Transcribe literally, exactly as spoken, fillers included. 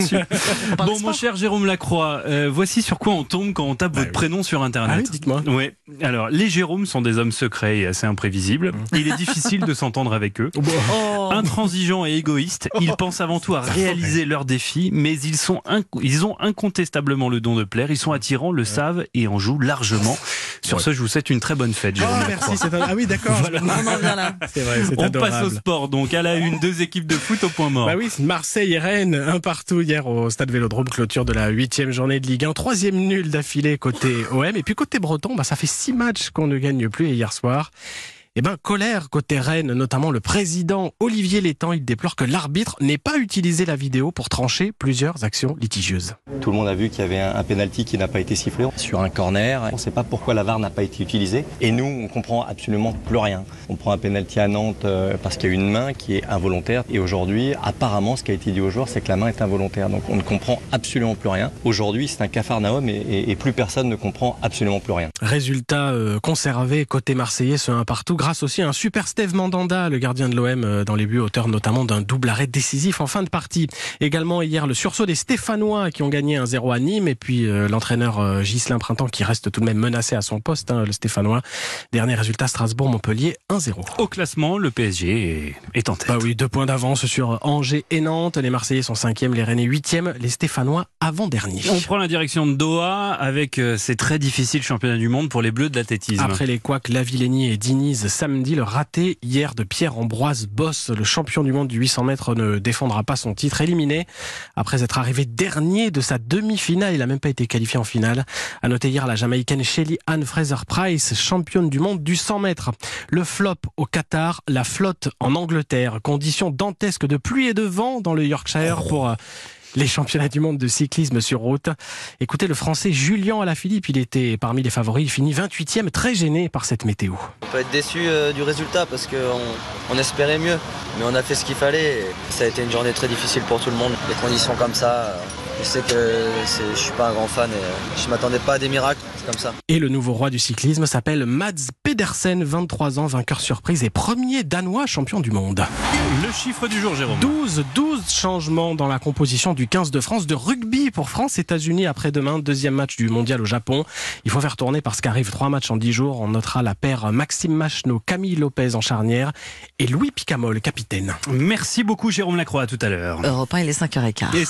Bon, mon cher Jérôme Lacroix, euh, voici sur quoi on tombe quand on tape bah, votre oui. prénom sur Internet. Ah oui, dites-moi. Ouais. Alors, les Jérômes sont des hommes secrets et assez imprévisibles. Il est difficile de s'entendre avec eux. Oh. Intransigeants et égoïstes, ils pensent avant tout à réaliser leurs défis, mais ils, sont inc- ils ont incontestablement le don de plaire. Ils sont attirants, le savent et en jouent largement. Sur Ouais. ce, je vous souhaite une très bonne fête, Jérôme Ah, Lacroix. merci. C'est un... Ah oui, d'accord. Voilà. On en vient là. C'est vrai, c'est On adorable. passe au sport, donc à la une, deux équipes de foot au point mort. Bah oui, Marseille et Rennes, un partout hier au Stade Vélodrome, clôture de la huitième journée de Ligue un, troisième nul d'affilée côté O M, et puis côté breton, bah ça fait six matchs qu'on ne gagne plus, et hier soir, eh ben colère côté Rennes, notamment le président Olivier Létang, il déplore que l'arbitre n'ait pas utilisé la vidéo pour trancher plusieurs actions litigieuses. Tout le monde a vu qu'il y avait un, un penalty qui n'a pas été sifflé sur un corner. On ne sait pas pourquoi la V A R n'a pas été utilisée. Et nous, on comprend absolument plus rien. On prend un penalty à Nantes euh, parce qu'il y a une main qui est involontaire. Et aujourd'hui, apparemment, ce qui a été dit aux joueurs, c'est que la main est involontaire. Donc on ne comprend absolument plus rien. Aujourd'hui, c'est un capharnaüm et, et, et plus personne ne comprend absolument plus rien. Résultat euh, conservé côté marseillais, ce un partout, grâce aussi à un super Steve Mandanda, le gardien de l'O M euh, dans les buts, auteur notamment d'un double arrêt décisif en fin de partie. Également hier, le sursaut des Stéphanois qui ont gagné un zéro à Nîmes, et puis euh, l'entraîneur euh, Ghislain Printemps qui reste tout de même menacé à son poste, hein, le Stéphanois. Dernier résultat, Strasbourg-Montpellier, un zéro. Au classement, le P S G est, est en tête. Bah oui, deux points d'avance sur Angers et Nantes. Les Marseillais sont cinquième, les Rennais huitième, les Stéphanois avant-dernier. On prend la direction de Doha avec euh, ces très difficiles championnats du monde pour les Bleus de l'athlétisme. Après les couacs Lavillenie et Diniz samedi, le raté hier de Pierre-Ambroise Boss, le champion du monde du huit cents mètres, ne défendra pas son titre, éliminé après être arrivé dernier de sa demi-finale. Il n'a même pas été qualifié en finale. À noter hier la Jamaïcaine Shelly Ann Fraser-Price, championne du monde du cent mètres. Le flop au Qatar, la flotte en Angleterre. Conditions dantesques de pluie et de vent dans le Yorkshire pour euh, les championnats du monde de cyclisme sur route. Écoutez, le Français Julian Alaphilippe, il était parmi les favoris. Il finit vingt-huitième, très gêné par cette météo. On peut être déçu euh, du résultat parce qu'on on espérait mieux, mais on a fait ce qu'il fallait. Et ça a été une journée très difficile pour tout le monde. Les conditions comme ça, euh, je sais que c'est, je suis pas un grand fan et euh, je m'attendais pas à des miracles, c'est comme ça. Et le nouveau roi du cyclisme s'appelle Mads Pedersen, vingt-trois ans, vainqueur surprise et premier danois champion du monde. Le chiffre du jour, Jérôme. douze, douze changements dans la composition du quinze de France de rugby pour France-États-Unis après-demain, deuxième match du mondial au Japon. Il faut faire tourner parce qu'arrivent trois matchs en dix jours. On notera la paire Maxime Machno, Camille Lopez en charnière et Louis Picamol, capitaine. Merci beaucoup, Jérôme Lacroix. À tout à l'heure. Europe un, il est cinq heures quinze. Et